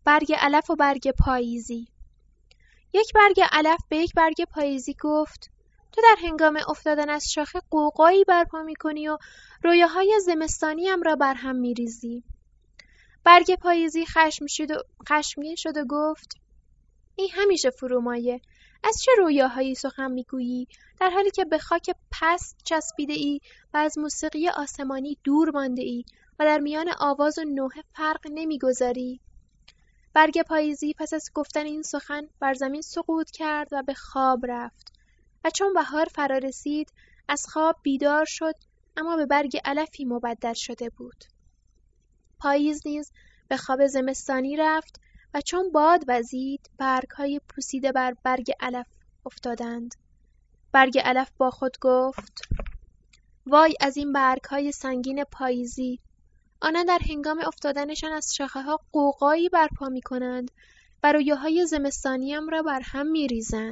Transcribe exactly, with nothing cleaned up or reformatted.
برگ علف و برگ پاییزی. یک برگ علف به یک برگ پاییزی گفت: تو در هنگام افتادن از شاخه غوغایی برپا می‌کنی و رویاهای زمستانیم را بر هم می‌ریزی. برگ پاییزی خشم شد و خشمگین شد و گفت: ای همیشه فرومایه، از چه رویاهایی سخن می‌گویی در حالی که به خاک پست چسبیده ای و از موسیقی آسمانی دور مانده ای و در میان آواز و نوحه فرق نمی‌گذاری؟ برگ پاییزی پس از گفتن این سخن بر زمین سقوط کرد و به خواب رفت و چون بهار فرا رسید از خواب بیدار شد، اما به برگ علفی مبدل شده بود. پاییز نیز به خواب زمستانی رفت و چون باد وزید برگ‌های پوسیده بر برگ علف افتادند. برگ علف با خود گفت: وای از این برگ‌های سنگین پاییزی، آنها در هنگام افتادنشان از شاخه‌ها غوغایی برپا می‌کنند و رویاهای زمستانیم را بر هم می‌ریزند.